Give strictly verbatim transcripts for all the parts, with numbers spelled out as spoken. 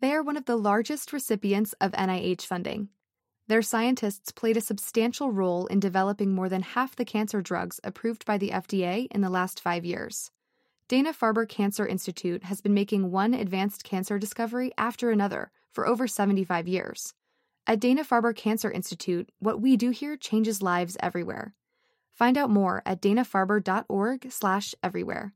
They are one of the largest recipients of N I H funding. Their scientists played a substantial role in developing more than half the cancer drugs approved by the F D A in the last five years. Dana-Farber Cancer Institute has been making one advanced cancer discovery after another for over seventy-five years. At Dana-Farber Cancer Institute, what we do here changes lives everywhere. Find out more at dana farber dot org slash everywhere.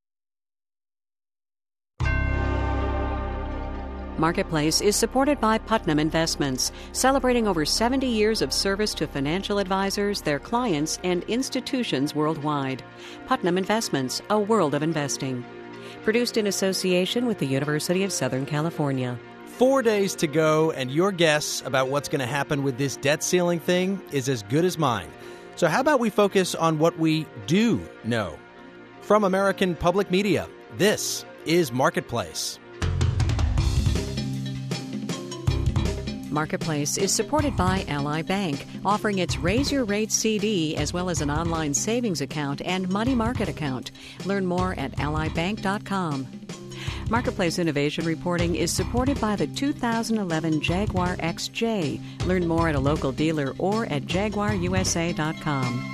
Marketplace is supported by Putnam Investments, celebrating over seventy years of service to financial advisors, their clients, and institutions worldwide. Putnam Investments, a world of investing. Produced in association with the University of Southern California. Four days to go, and your guess about what's going to happen with this debt ceiling thing is as good as mine. So how about we focus on what we do know? From American Public Media, this is Marketplace. Marketplace is supported by Ally Bank, offering its Raise Your Rates C D as well as an online savings account and money market account. Learn more at ally bank dot com. Marketplace Innovation Reporting is supported by the two thousand eleven Jaguar X J. Learn more at a local dealer or at jaguar u s a dot com.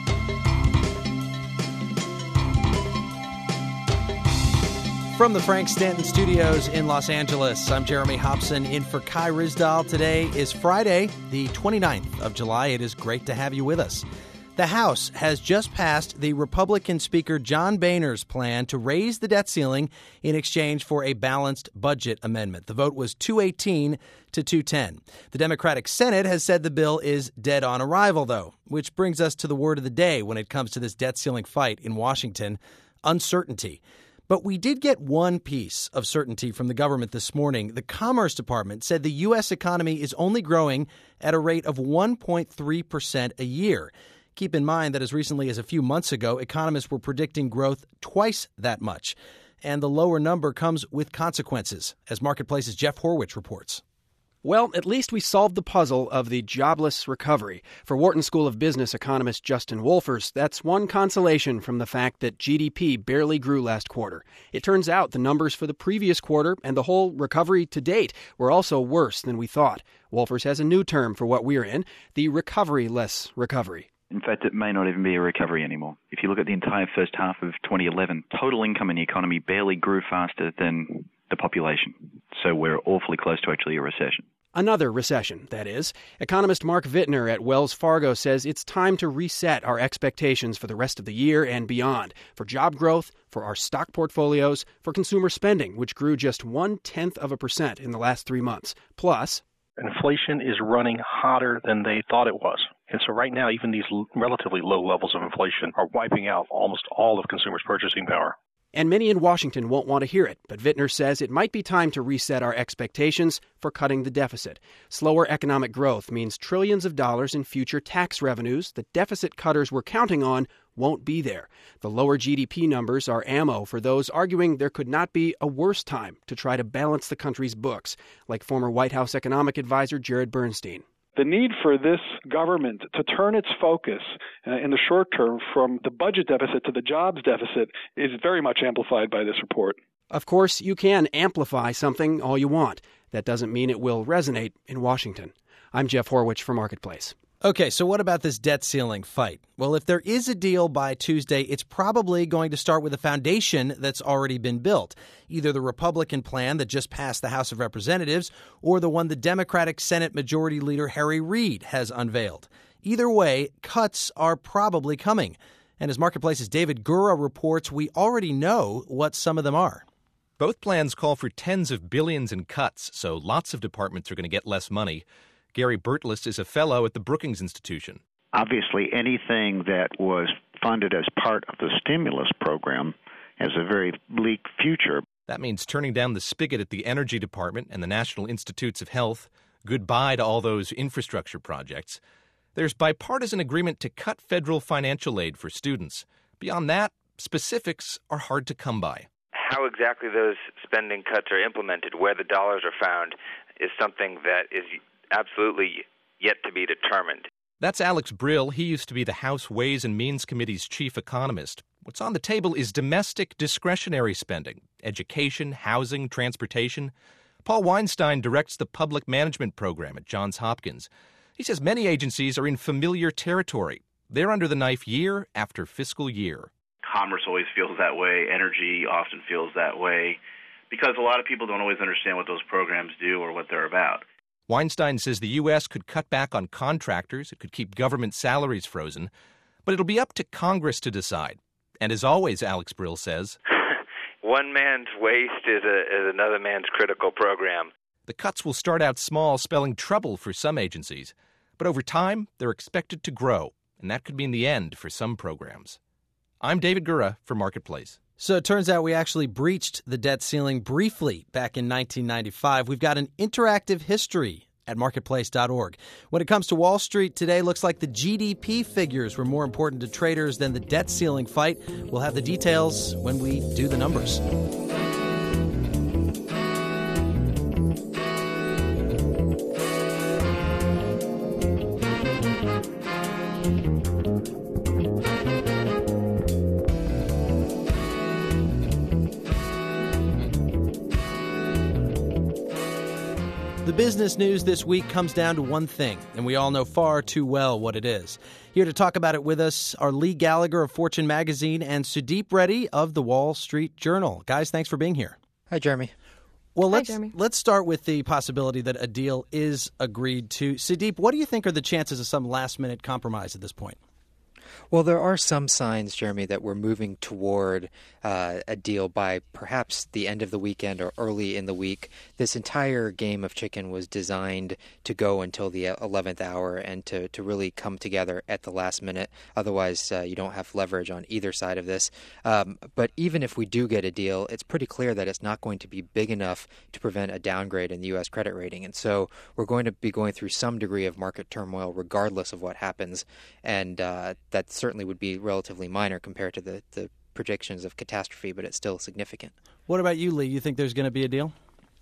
From the Frank Stanton Studios in Los Angeles, I'm Jeremy Hobson in for Kai Ryssdal. Today is Friday, the twenty-ninth of July. It is great to have you with us. The House has just passed the Republican Speaker John Boehner's plan to raise the debt ceiling in exchange for a balanced budget amendment. The vote was two eighteen to two ten. The Democratic Senate has said the bill is dead on arrival, though, which brings us to the word of the day when it comes to this debt ceiling fight in Washington: uncertainty. But we did get one piece of certainty from the government this morning. The Commerce Department said the U S economy is only growing at a rate of one point three percent a year. Keep in mind that as recently as a few months ago, economists were predicting growth twice that much. And the lower number comes with consequences, as Marketplace's Jeff Horwich reports. Well, at least we solved the puzzle of the jobless recovery. For Wharton School of Business economist Justin Wolfers, that's one consolation from the fact that G D P barely grew last quarter. It turns out the numbers for the previous quarter and the whole recovery to date were also worse than we thought. Wolfers has a new term for what we're in, the recovery-less recovery. In fact, it may not even be a recovery anymore. If you look at the entire first half of twenty eleven, total income in the economy barely grew faster than the population. So we're awfully close to actually a recession. Another recession, that is. Economist Mark Vittner at Wells Fargo says it's time to reset our expectations for the rest of the year and beyond, for job growth, for our stock portfolios, for consumer spending, which grew just one-tenth of a percent in the last three months. Plus, inflation is running hotter than they thought it was. And so right now, even these relatively low levels of inflation are wiping out almost all of consumers' purchasing power. And many in Washington won't want to hear it, but Vittner says it might be time to reset our expectations for cutting the deficit. Slower economic growth means trillions of dollars in future tax revenues the deficit cutters were counting on won't be there. The lower G D P numbers are ammo for those arguing there could not be a worse time to try to balance the country's books, like former White House economic advisor Jared Bernstein. The need for this government to turn its focus uh, in the short term from the budget deficit to the jobs deficit is very much amplified by this report. Of course, you can amplify something all you want. That doesn't mean it will resonate in Washington. I'm Jeff Horwich for Marketplace. Okay, so what about this debt ceiling fight? Well, if there is a deal by Tuesday, it's probably going to start with a foundation that's already been built, either the Republican plan that just passed the House of Representatives or the one the Democratic Senate Majority Leader Harry Reid has unveiled. Either way, cuts are probably coming. And as Marketplace's David Gura reports, we already know what some of them are. Both plans call for tens of billions in cuts, so lots of departments are going to get less money. Gary Bertlist is a fellow at the Brookings Institution. Obviously, anything that was funded as part of the stimulus program has a very bleak future. That means turning down the spigot at the Energy Department and the National Institutes of Health. Goodbye to all those infrastructure projects. There's bipartisan agreement to cut federal financial aid for students. Beyond that, specifics are hard to come by. How exactly those spending cuts are implemented, where the dollars are found, is something that is absolutely yet to be determined. That's Alex Brill. He used to be the House Ways and Means Committee's chief economist. What's on the table is domestic discretionary spending, education, housing, transportation. Paul Weinstein directs the public management program at Johns Hopkins. He says many agencies are in familiar territory. They're under the knife year after fiscal year. Commerce always feels that way. Energy often feels that way because a lot of people don't always understand what those programs do or what they're about. Weinstein says the U S could cut back on contractors. It could keep government salaries frozen. But it'll be up to Congress to decide. And as always, Alex Brill says, one man's waste is, a, is another man's critical program. The cuts will start out small, spelling trouble for some agencies. But over time, they're expected to grow, and that could mean the end for some programs. I'm David Gura for Marketplace. So it turns out we actually breached the debt ceiling briefly back in nineteen ninety-five. We've got an interactive history at marketplace dot org. When it comes to Wall Street today, looks like the G D P figures were more important to traders than the debt ceiling fight. We'll have the details when we do the numbers. The business news this week comes down to one thing, and we all know far too well what it is. Here to talk about it with us are Lee Gallagher of Fortune Magazine and Sudeep Reddy of the Wall Street Journal. Guys, thanks for being here. Hi, Jeremy. Well, let's Hi, Jeremy. let's start with the possibility that a deal is agreed to. Sudeep, what do you think are the chances of some last-minute compromise at this point? Well, there are some signs, Jeremy, that we're moving toward uh, a deal by perhaps the end of the weekend or early in the week. This entire game of chicken was designed to go until the eleventh hour and to, to really come together at the last minute. Otherwise, uh, you don't have leverage on either side of this. Um, but even if we do get a deal, it's pretty clear that it's not going to be big enough to prevent a downgrade in the U S credit rating. And so we're going to be going through some degree of market turmoil regardless of what happens. And uh, that certainly would be relatively minor compared to the, the predictions of catastrophe, but it's still significant. What about you, Lee? You think there's going to be a deal?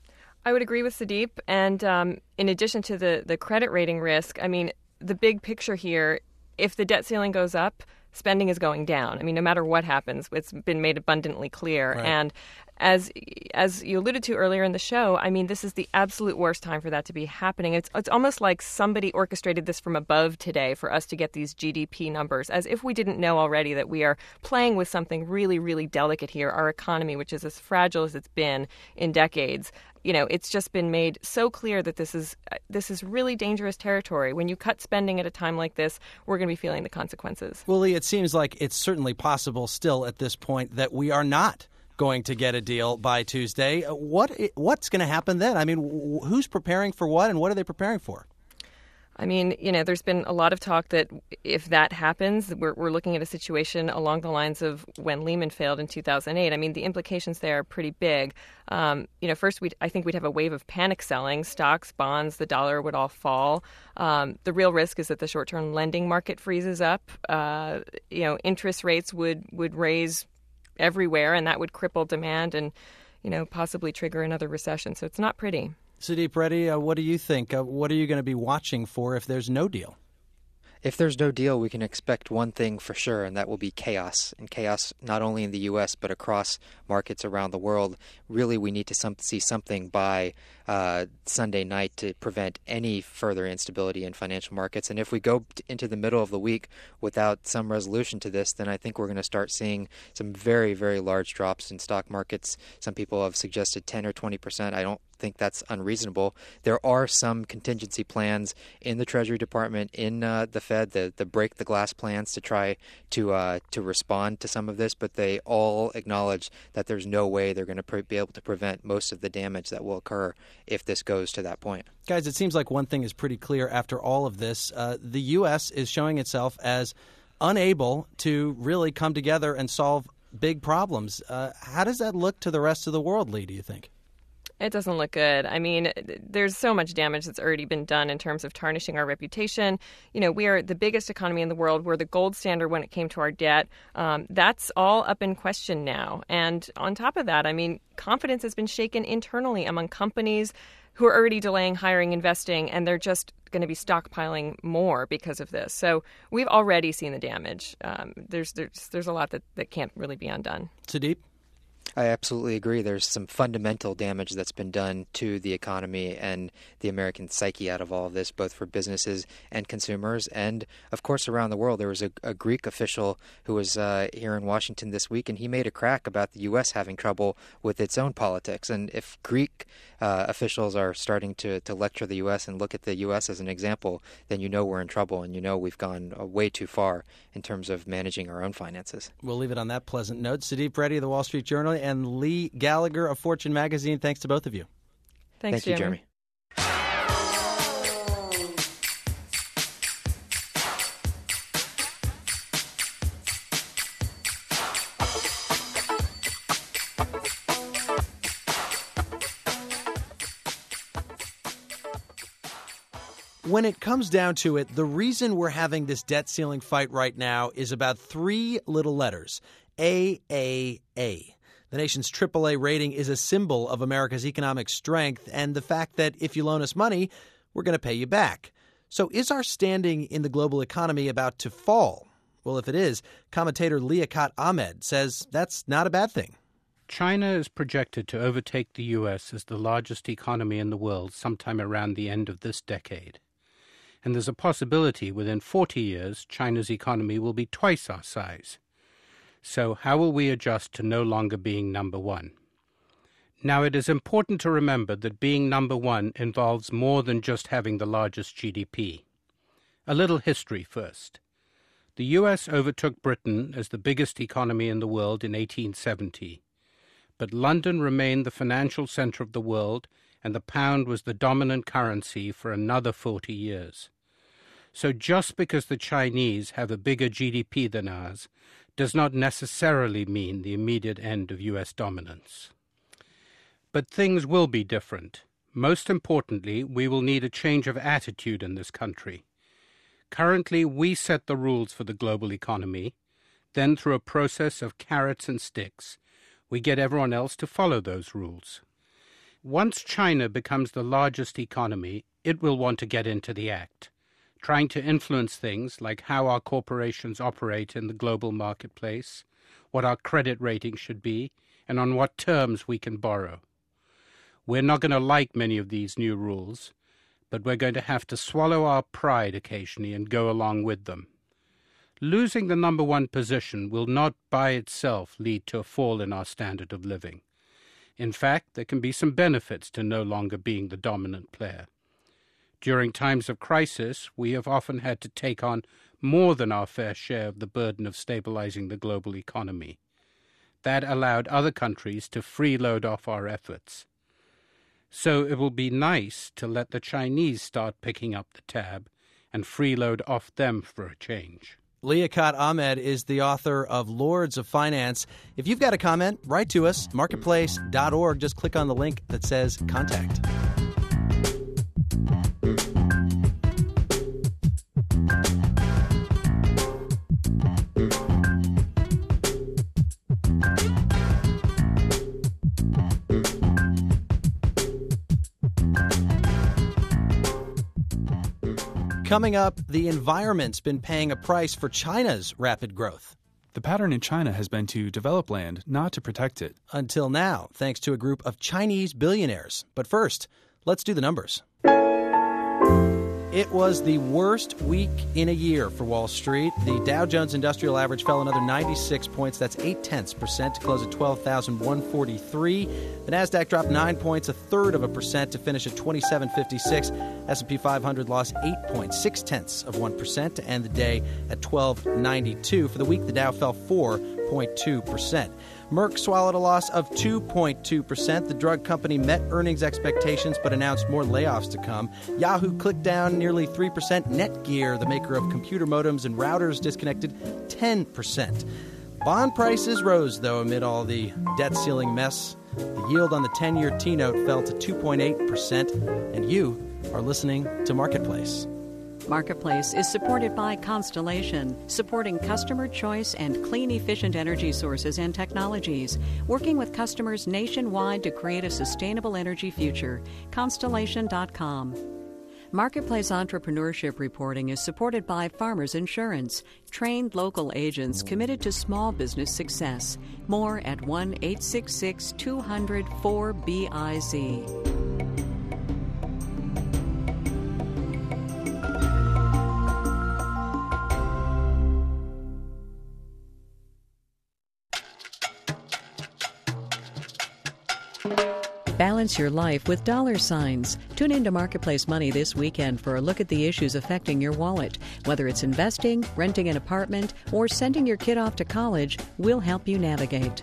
I would agree with Sudeep. And um, in addition to the, the credit rating risk, I mean, the big picture here, if the debt ceiling goes up, spending is going down. I mean, no matter what happens, it's been made abundantly clear. Right. And as as you alluded to earlier in the show, I mean, this is the absolute worst time for that to be happening. It's it's almost like somebody orchestrated this from above today for us to get these G D P numbers, as if we didn't know already that we are playing with something really, really delicate here. Our economy, which is as fragile as it's been in decades, you know, it's just been made so clear that this is this is really dangerous territory. When you cut spending at a time like this, we're going to be feeling the consequences. Well, Lee, it seems like it's certainly possible still at this point that we are not going to get a deal by Tuesday. What what's going to happen then? I mean, who's preparing for what, and what are they preparing for? I mean, you know, there's been a lot of talk that if that happens, we're, we're looking at a situation along the lines of when Lehman failed in two thousand eight. I mean, the implications there are pretty big. Um, you know, first, we'd, I think we'd have a wave of panic selling. Stocks, bonds, the dollar would all fall. Um, the real risk is that the short-term lending market freezes up. Uh, you know, interest rates would, would raise everywhere, and that would cripple demand and, you know, possibly trigger another recession. So it's not pretty. Sudeep Reddy, uh, what do you think? Uh, what are you going to be watching for if there's no deal? If there's no deal, we can expect one thing for sure, and that will be chaos. And chaos not only in the U S but across markets around the world. Really, we need to some, see something by uh, Sunday night to prevent any further instability in financial markets. And if we go t- into the middle of the week without some resolution to this, then I think we're going to start seeing some very, very large drops in stock markets. Some people have suggested ten or twenty percent. I don't think that's unreasonable. There are some contingency plans in the Treasury Department, in uh, the Fed, the, the break the glass plans to try to uh, to respond to some of this, but they all acknowledge that there's no way they're going to pre- be able to prevent most of the damage that will occur if this goes to that point. Guys, it seems like one thing is pretty clear after all of this. Uh, the U S is showing itself as unable to really come together and solve big problems. Uh, how does that look to the rest of the world, Lee, do you think? It doesn't look good. I mean, there's so much damage that's already been done in terms of tarnishing our reputation. You know, we are the biggest economy in the world. We're the gold standard when it came to our debt. Um, that's all up in question now. And on top of that, I mean, confidence has been shaken internally among companies who are already delaying hiring, investing, and they're just going to be stockpiling more because of this. So we've already seen the damage. Um, there's there's there's a lot that, that can't really be undone. Sudeep? I absolutely agree. There's some fundamental damage that's been done to the economy and the American psyche out of all of this, both for businesses and consumers. And, of course, around the world, there was a, a Greek official who was uh, here in Washington this week, and he made a crack about the U S having trouble with its own politics. And if Greek uh, officials are starting to, to lecture the U S and look at the U S as an example, then you know we're in trouble, and you know we've gone uh, way too far in terms of managing our own finances. We'll leave it on that pleasant note. Sudeep Reddy of the Wall Street Journal and Lee Gallagher of Fortune Magazine, thanks to both of you. Thanks, Thank Jeremy. you, Jeremy. When it comes down to it, the reason we're having this debt ceiling fight right now is about three little letters, A A A. The nation's triple A rating is a symbol of America's economic strength and the fact that if you loan us money, we're going to pay you back. So is our standing in the global economy about to fall? Well, if it is, commentator Liaquat Ahmed says that's not a bad thing. China is projected to overtake the U S as the largest economy in the world sometime around the end of this decade. And there's a possibility within forty years, China's economy will be twice our size. So how will we adjust to no longer being number one? Now, it is important to remember that being number one involves more than just having the largest G D P. A little history first. The U S overtook Britain as the biggest economy in the world in eighteen seventy. But London remained the financial center of the world, and the pound was the dominant currency for another forty years. So just because the Chinese have a bigger G D P than ours does not necessarily mean the immediate end of U S dominance. But things will be different. Most importantly, we will need a change of attitude in this country. Currently, we set the rules for the global economy. Then, through a process of carrots and sticks, we get everyone else to follow those rules. Once China becomes the largest economy, it will want to get into the act, trying to influence things like how our corporations operate in the global marketplace, what our credit rating should be, and on what terms we can borrow. We're not going to like many of these new rules, but we're going to have to swallow our pride occasionally and go along with them. Losing the number one position will not by itself lead to a fall in our standard of living. In fact, there can be some benefits to no longer being the dominant player. During times of crisis, we have often had to take on more than our fair share of the burden of stabilizing the global economy. That allowed other countries to freeload off our efforts. So it will be nice to let the Chinese start picking up the tab and freeload off them for a change. Liaquat Ahmed is the author of Lords of Finance. If you've got a comment, write to us, marketplace dot org. Just click on the link that says Contact. Coming up, the environment's been paying a price for China's rapid growth. The pattern in China has been to develop land, not to protect it. Until now, thanks to a group of Chinese billionaires. But first, let's do the numbers. It was the worst week in a year for Wall Street. The Dow Jones Industrial Average fell another ninety-six points. That's eight tenths percent to close at twelve thousand one hundred forty-three. The Nasdaq dropped nine points, a third of a percent to finish at twenty-seven fifty-six. S and P five hundred lost eight points, six tenths of one percent to end the day at twelve ninety-two. For the week, the Dow fell four point two percent. Merck swallowed a loss of two point two percent. The drug company met earnings expectations but announced more layoffs to come. Yahoo clicked down nearly three percent. Netgear, the maker of computer modems and routers, disconnected ten percent. Bond prices rose, though, amid all the debt ceiling mess. The yield on the ten-year T-note fell to two point eight percent. And you are listening to Marketplace. Marketplace is supported by Constellation, supporting customer choice and clean, efficient energy sources and technologies, working with customers nationwide to create a sustainable energy future. Constellation dot com. Marketplace entrepreneurship reporting is supported by Farmers Insurance, trained local agents committed to small business success. More at one eight six six, two hundred, four B I Z. Balance your life with dollar signs. Tune into Marketplace Money this weekend for a look at the issues affecting your wallet. Whether it's investing, renting an apartment, or sending your kid off to college, we'll help you navigate.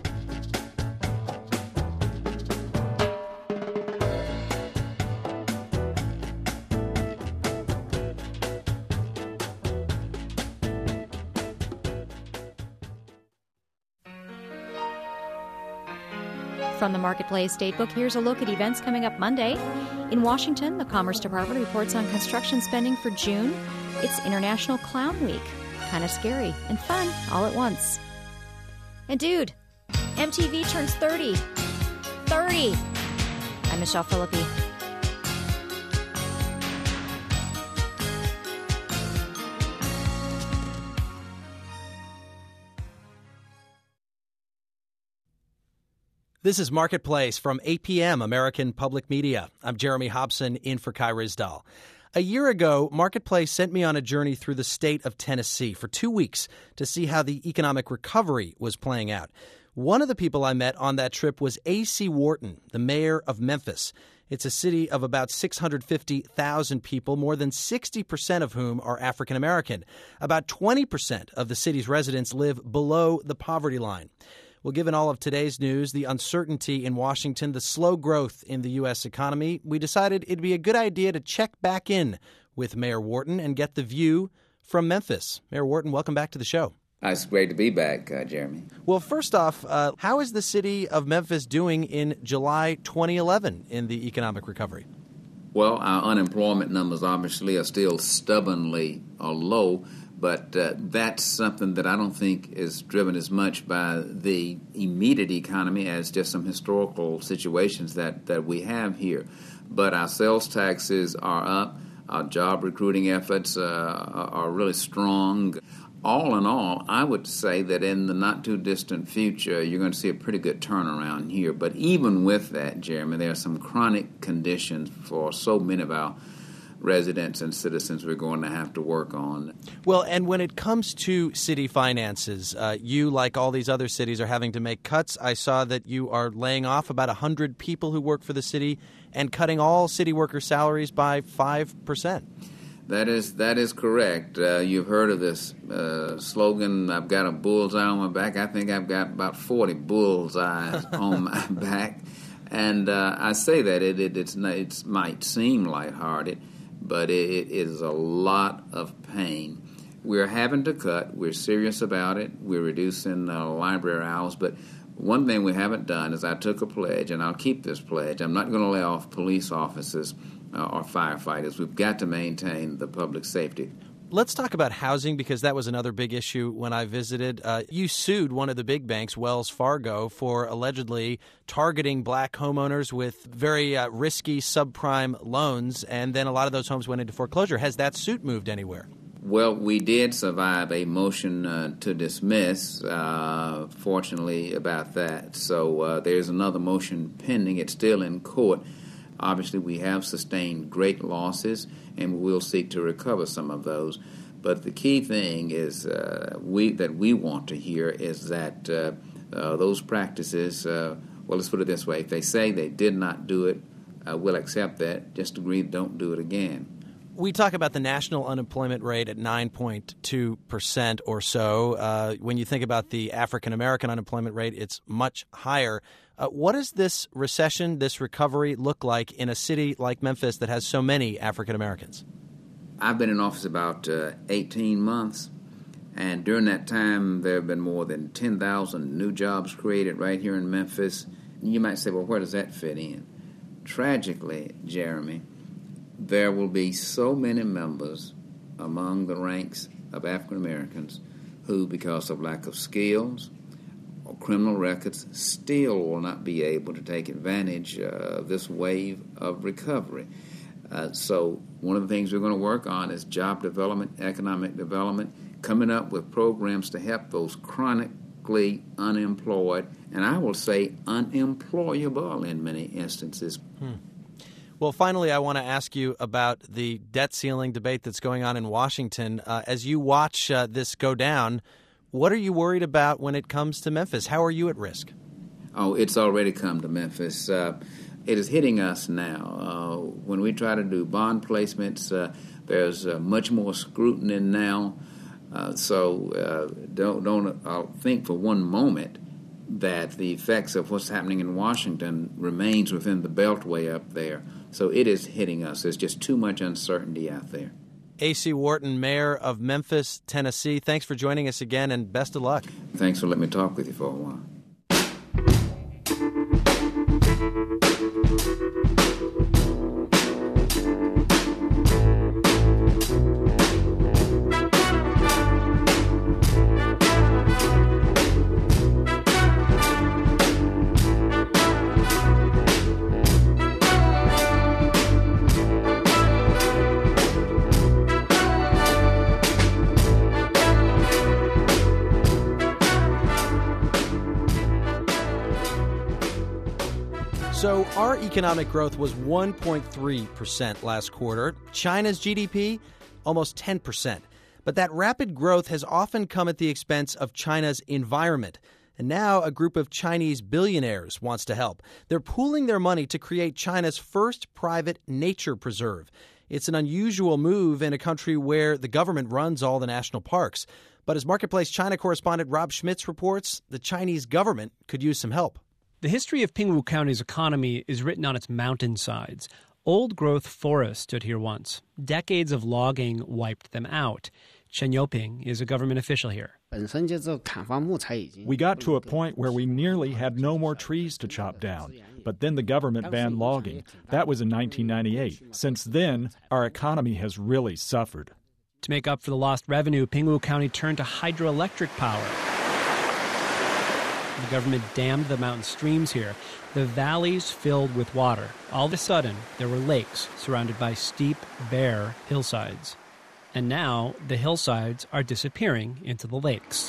From the Marketplace Datebook, here's a look at events coming up Monday. In Washington, the Commerce Department reports on construction spending for June. It's International Clown Week. Kind of scary and fun all at once. And dude, M T V turns thirty. thirty! I'm Michelle Philippi. This is Marketplace from eight p.m. American Public Media. I'm Jeremy Hobson in for Kai Ryssdal. A year ago, Marketplace sent me on a journey through the state of Tennessee for two weeks to see how the economic recovery was playing out. One of the people I met on that trip was A C Wharton, the mayor of Memphis. It's a city of about six hundred fifty thousand people, more than sixty percent of whom are African American. About twenty percent of the city's residents live below the poverty line. Well, given all of today's news, the uncertainty in Washington, the slow growth in the U S economy, we decided it'd be a good idea to check back in with Mayor Wharton and get the view from Memphis. Mayor Wharton, welcome back to the show. It's great to be back, uh, Jeremy. Well, first off, uh, how is the city of Memphis doing in July twenty eleven in the economic recovery? Well, our unemployment numbers obviously are still stubbornly uh, low. But uh, that's something that I don't think is driven as much by the immediate economy as just some historical situations that, that we have here. But our sales taxes are up. Our job recruiting efforts uh, are really strong. All in all, I would say that in the not-too-distant future, you're going to see a pretty good turnaround here. But even with that, Jeremy, there are some chronic conditions for so many of our residents and citizens we're going to have to work on. Well, and when it comes to city finances, uh, you, like all these other cities, are having to make cuts. I saw that you are laying off about one hundred people who work for the city and cutting all city workers' salaries by five percent. That is that is correct. Uh, you've heard of this uh, slogan, I've got a bullseye on my back. I think I've got about forty bullseyes on my back. And uh, I say that it, it it's, it might seem lighthearted, but it, it is a lot of pain. We're having to cut. We're serious about it. We're reducing uh, library hours. But one thing we haven't done is I took a pledge, and I'll keep this pledge. I'm not going to lay off police officers uh, or firefighters. We've got to maintain the public safety. Let's talk about housing, because that was another big issue when I visited. Uh, you sued one of the big banks, Wells Fargo, for allegedly targeting black homeowners with very uh, risky subprime loans, and then a lot of those homes went into foreclosure. Has that suit moved anywhere? Well, we did survive a motion uh, to dismiss, uh, fortunately, about that. So uh, there's another motion pending. It's still in court. Obviously, we have sustained great losses, and we'll seek to recover some of those. But the key thing is uh, we that we want to hear is that uh, uh, those practices, uh, well, let's put it this way. If they say they did not do it, uh, we'll accept that. Just agree, don't do it again. We talk about the national unemployment rate at nine point two percent or so. Uh, when you think about the African-American unemployment rate, it's much higher. Uh, what does this recession, this recovery look like in a city like Memphis that has so many African-Americans? I've been in office about uh, eighteen months, and during that time there have been more than ten thousand new jobs created right here in Memphis. You might say, well, where does that fit in? Tragically, Jeremy, there will be so many members among the ranks of African Americans who, because of lack of skills or criminal records, still will not be able to take advantage uh, of this wave of recovery. Uh, so one of the things we're going to work on is job development, economic development, coming up with programs to help those chronically unemployed, and I will say unemployable in many instances. Hmm. Well, finally, I want to ask you about the debt ceiling debate that's going on in Washington. Uh, as you watch uh, this go down, what are you worried about when it comes to Memphis? How are you at risk? Oh, it's already come to Memphis. Uh, it is hitting us now. Uh, when we try to do bond placements, uh, there's uh, much more scrutiny now. Uh, so uh, don't don't uh, think for one moment that the effects of what's happening in Washington remains within the beltway up there. So it is hitting us. There's just too much uncertainty out there. A C. Wharton, Mayor of Memphis, Tennessee, thanks for joining us again, and best of luck. Thanks for letting me talk with you for a while. So our economic growth was one point three percent last quarter. China's G D P, almost ten percent. But that rapid growth has often come at the expense of China's environment. And now a group of Chinese billionaires wants to help. They're pooling their money to create China's first private nature preserve. It's an unusual move in a country where the government runs all the national parks. But as Marketplace China correspondent Rob Schmitz reports, the Chinese government could use some help. The history of Pingwu County's economy is written on its mountainsides. Old-growth forests stood here once. Decades of logging wiped them out. Chen Youping is a government official here. We got to a point where we nearly had no more trees to chop down. But then the government banned logging. That was in nineteen ninety-eight. Since then, our economy has really suffered. To make up for the lost revenue, Pingwu County turned to hydroelectric power. The government dammed the mountain streams here. The valleys filled with water. All of a sudden, there were lakes surrounded by steep, bare hillsides. And now, the hillsides are disappearing into the lakes.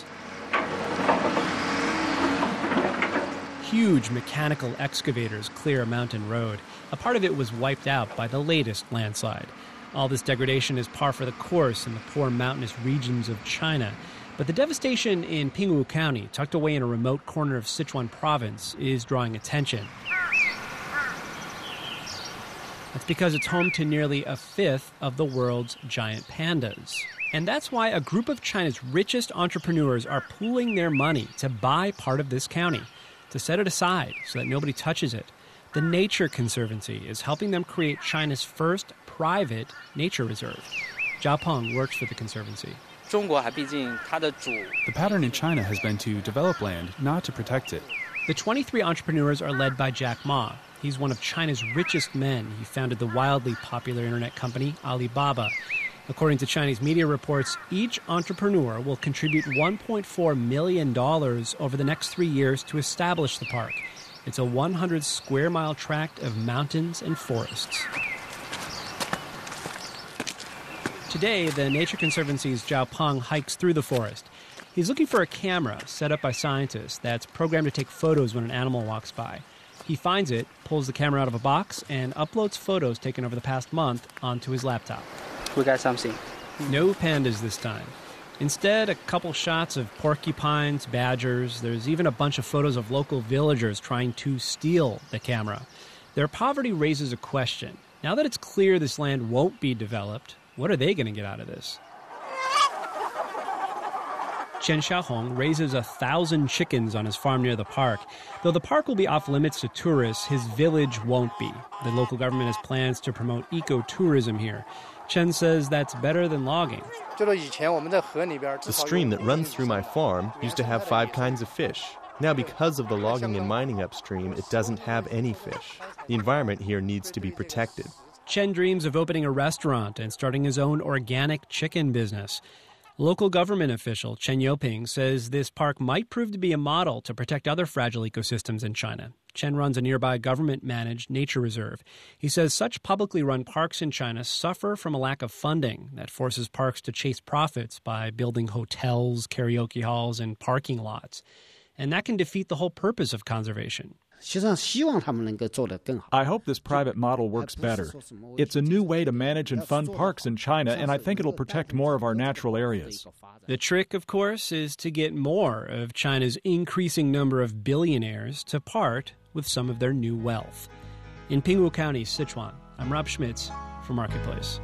Huge mechanical excavators clear a mountain road. A part of it was wiped out by the latest landslide. All this degradation is par for the course in the poor mountainous regions of China. But the devastation in Pingwu County, tucked away in a remote corner of Sichuan province, is drawing attention. That's because it's home to nearly a fifth of the world's giant pandas. And that's why a group of China's richest entrepreneurs are pooling their money to buy part of this county, to set it aside so that nobody touches it. The Nature Conservancy is helping them create China's first private nature reserve. Zhao Peng works for the Conservancy. The pattern in China has been to develop land, not to protect it. The twenty-three entrepreneurs are led by Jack Ma. He's one of China's richest men. He founded the wildly popular internet company Alibaba. According to Chinese media reports, each entrepreneur will contribute one point four million dollars over the next three years to establish the park. It's a one hundred square mile tract of mountains and forests. Today, the Nature Conservancy's Zhao Peng hikes through the forest. He's looking for a camera set up by scientists that's programmed to take photos when an animal walks by. He finds it, pulls the camera out of a box, and uploads photos taken over the past month onto his laptop. We got something. No pandas this time. Instead, a couple shots of porcupines, badgers. There's even a bunch of photos of local villagers trying to steal the camera. Their poverty raises a question. Now that it's clear this land won't be developed, what are they going to get out of this? Chen Xiaohong raises a thousand chickens on his farm near the park. Though the park will be off limits to tourists, his village won't be. The local government has plans to promote ecotourism here. Chen says that's better than logging. The stream that runs through my farm used to have five kinds of fish. Now, because of the logging and mining upstream, it doesn't have any fish. The environment here needs to be protected. Chen dreams of opening a restaurant and starting his own organic chicken business. Local government official Chen Youping says this park might prove to be a model to protect other fragile ecosystems in China. Chen runs a nearby government-managed nature reserve. He says such publicly run parks in China suffer from a lack of funding that forces parks to chase profits by building hotels, karaoke halls, and parking lots. And that can defeat the whole purpose of conservation. I hope this private model works better. It's a new way to manage and fund parks in China, and I think it'll protect more of our natural areas. The trick, of course, is to get more of China's increasing number of billionaires to part with some of their new wealth. In Pingwu County, Sichuan, I'm Rob Schmitz for Marketplace.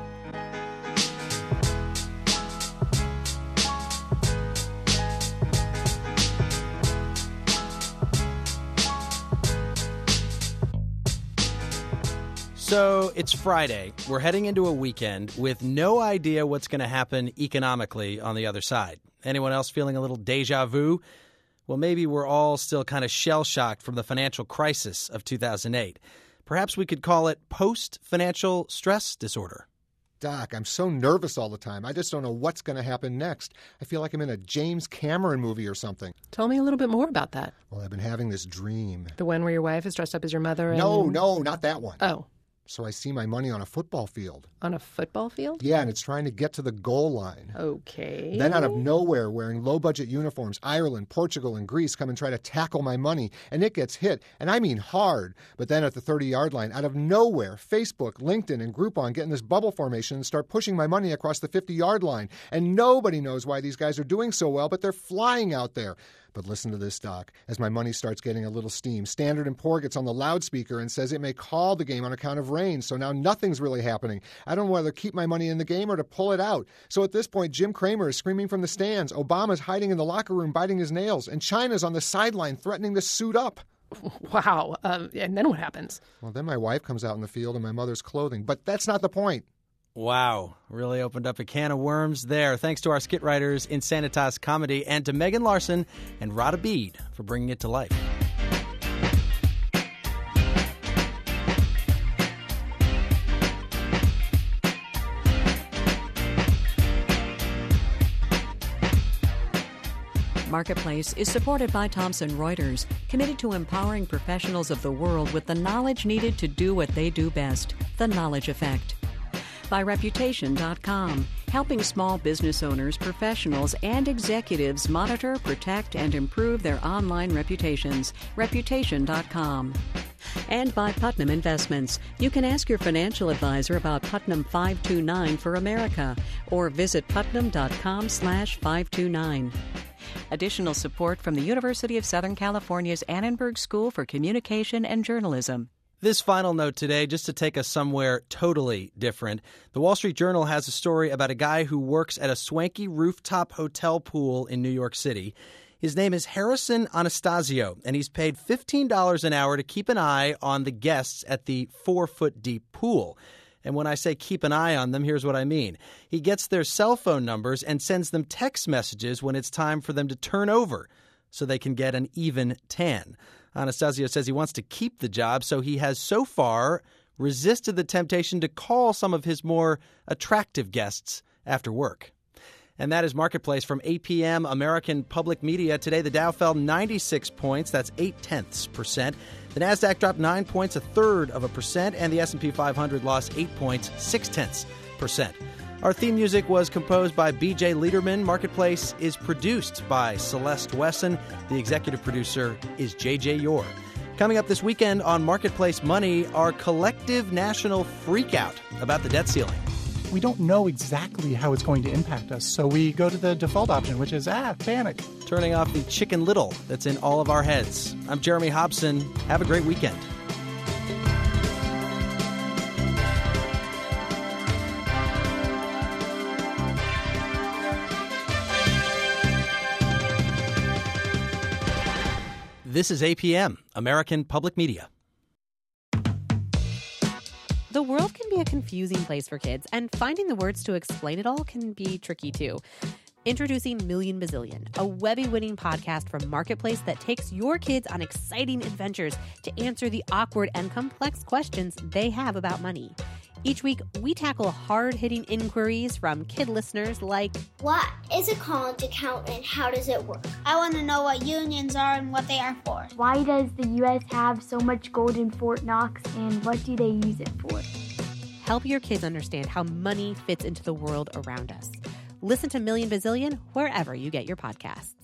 So it's Friday. We're heading into a weekend with no idea what's going to happen economically on the other side. Anyone else feeling a little deja vu? Well, maybe we're all still kind of shell-shocked from the financial crisis of two thousand eight. Perhaps we could call it post-financial stress disorder. Doc, I'm so nervous all the time. I just don't know what's going to happen next. I feel like I'm in a James Cameron movie or something. Tell me a little bit more about that. Well, I've been having this dream. The one where your wife is dressed up as your mother? And... No, no, not that one. Oh. So I see my money on a football field. On a football field? Yeah, and it's trying to get to the goal line. Okay. Then out of nowhere, wearing low-budget uniforms, Ireland, Portugal, and Greece come and try to tackle my money, and it gets hit, and I mean hard. But then at the thirty-yard line, out of nowhere, Facebook, LinkedIn, and Groupon get in this bubble formation and start pushing my money across the fifty-yard line. And nobody knows why these guys are doing so well, but they're flying out there. But listen to this, Doc. As my money starts getting a little steam, Standard and Poor gets on the loudspeaker and says it may call the game on account of rain, so now nothing's really happening. I don't know whether to keep my money in the game or to pull it out. So at this point, Jim Cramer is screaming from the stands, Obama's hiding in the locker room biting his nails, and China's on the sideline threatening to suit up. Wow. Um, and then what happens? Well, then my wife comes out in the field in my mother's clothing. But that's not the point. Wow, really opened up a can of worms there. Thanks to our skit writers Insanitas Comedy and to Megan Larson and Rada Bede for bringing it to life. Marketplace is supported by Thomson Reuters, committed to empowering professionals of the world with the knowledge needed to do what they do best, the knowledge effect. By Reputation dot com, helping small business owners, professionals, and executives monitor, protect, and improve their online reputations. Reputation dot com. And by Putnam Investments. You can ask your financial advisor about Putnam five two nine for America or visit putnam dot com slash five two nine. Additional support from the University of Southern California's Annenberg School for Communication and Journalism. This final note today, just to take us somewhere totally different. The Wall Street Journal has a story about a guy who works at a swanky rooftop hotel pool in New York City. His name is Harrison Anastasio, and he's paid fifteen dollars an hour to keep an eye on the guests at the four-foot-deep pool. And when I say keep an eye on them, here's what I mean. He gets their cell phone numbers and sends them text messages when it's time for them to turn over so they can get an even tan. Anastasio says he wants to keep the job, so he has so far resisted the temptation to call some of his more attractive guests after work. And that is Marketplace from A P M American Public Media. Today, the Dow fell ninety-six points. That's eight-tenths percent. The Nasdaq dropped nine points, a third of a percent. And the S and P five hundred lost eight points, six-tenths percent. Our theme music was composed by B J Liederman. Marketplace is produced by Celeste Wesson. The executive producer is J J Yore. Coming up this weekend on Marketplace Money, our collective national freakout about the debt ceiling. We don't know exactly how it's going to impact us, so we go to the default option, which is, ah, panic. Turning off the Chicken Little that's in all of our heads. I'm Jeremy Hobson. Have a great weekend. This is A P M, American Public Media. The world can be a confusing place for kids, and finding the words to explain it all can be tricky too. Introducing Million Bazillion, a Webby-winning podcast from Marketplace that takes your kids on exciting adventures to answer the awkward and complex questions they have about money. Each week, we tackle hard-hitting inquiries from kid listeners like, what is a college account and how does it work? I want to know what unions are and what they are for. Why does the U S have so much gold in Fort Knox and what do they use it for? Help your kids understand how money fits into the world around us. Listen to Million Bazillion wherever you get your podcasts.